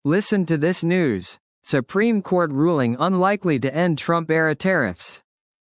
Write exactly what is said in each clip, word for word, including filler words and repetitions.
Listen to this news. Supreme Court ruling unlikely to end Trump-era tariffs.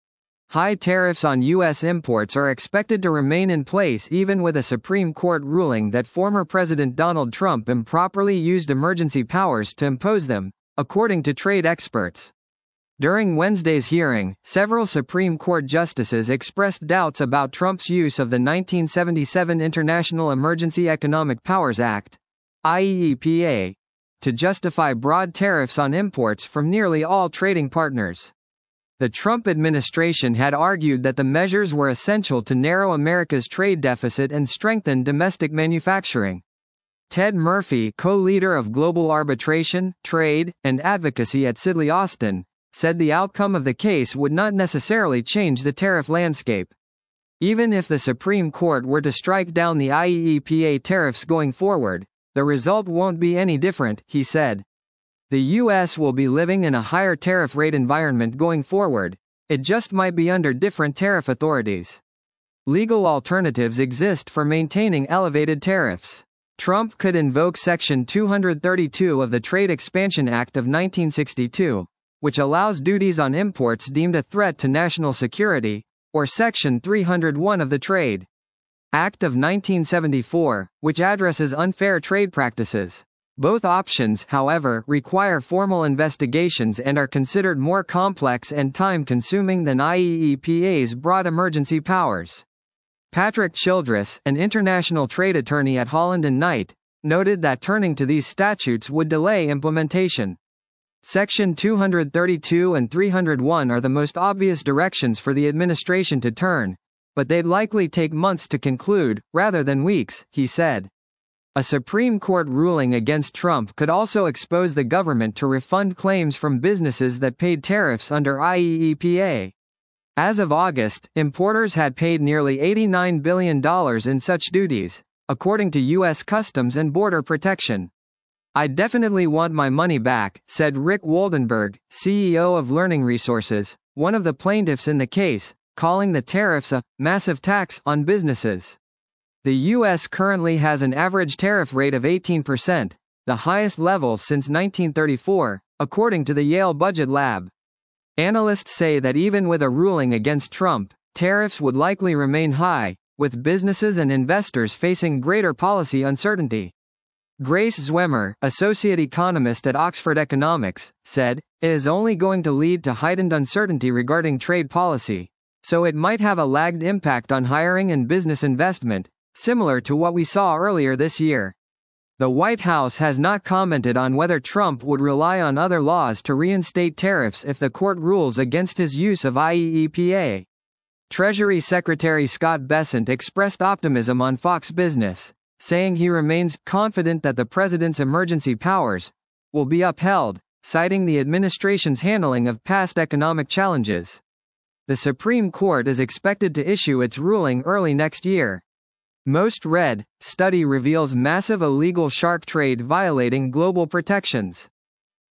High tariffs on U S imports are expected to remain in place even with a Supreme Court ruling that former President Donald Trump improperly used emergency powers to impose them, according to trade experts. During Wednesday's hearing, several Supreme Court justices expressed doubts about Trump's use of the nineteen seventy-seven International Emergency Economic Powers Act, I E E P A, to justify broad tariffs on imports from nearly all trading partners. The Trump administration had argued that the measures were essential to narrow America's trade deficit and strengthen domestic manufacturing. Ted Murphy, co-leader of global arbitration, trade, and advocacy at Sidley Austin, said the outcome of the case would not necessarily change the tariff landscape. Even if the Supreme Court were to strike down the I E E P A tariffs going forward, the result won't be any different, he said. The U S will be living in a higher tariff rate environment going forward, it just might be under different tariff authorities. Legal alternatives exist for maintaining elevated tariffs. Trump could invoke Section two thirty-two of the Trade Expansion Act of nineteen sixty-two, which allows duties on imports deemed a threat to national security, or Section three oh one of the Trade Act of nineteen seventy-four, which addresses unfair trade practices. Both options, however, require formal investigations and are considered more complex and time-consuming than I E E P A's broad emergency powers. Patrick Childress, an international trade attorney at Holland and Knight, noted that turning to these statutes would delay implementation. Section two thirty-two and three oh one are the most obvious directions for the administration to turn, but they'd likely take months to conclude, rather than weeks, he said. A Supreme Court ruling against Trump could also expose the government to refund claims from businesses that paid tariffs under I E E P A. As of August, importers had paid nearly eighty-nine billion dollars in such duties, according to U S Customs and Border Protection. "I definitely want my money back," said Rick Woldenberg, C E O of Learning Resources, one of the plaintiffs in the case, calling the tariffs a massive tax on businesses. The U S currently has an average tariff rate of eighteen percent, the highest level since nineteen thirty-four, according to the Yale Budget Lab. Analysts say that even with a ruling against Trump, tariffs would likely remain high, with businesses and investors facing greater policy uncertainty. Grace Zwemmer, associate economist at Oxford Economics, said, "It is only going to lead to heightened uncertainty regarding trade policy, so it might have a lagged impact on hiring and business investment, similar to what we saw earlier this year." The White House has not commented on whether Trump would rely on other laws to reinstate tariffs if the court rules against his use of I E E P A. Treasury Secretary Scott Bessent expressed optimism on Fox Business, saying he remains confident that the president's emergency powers will be upheld, citing the administration's handling of past economic challenges. The Supreme Court is expected to issue its ruling early next year. Most read, study reveals massive illegal shark trade violating global protections.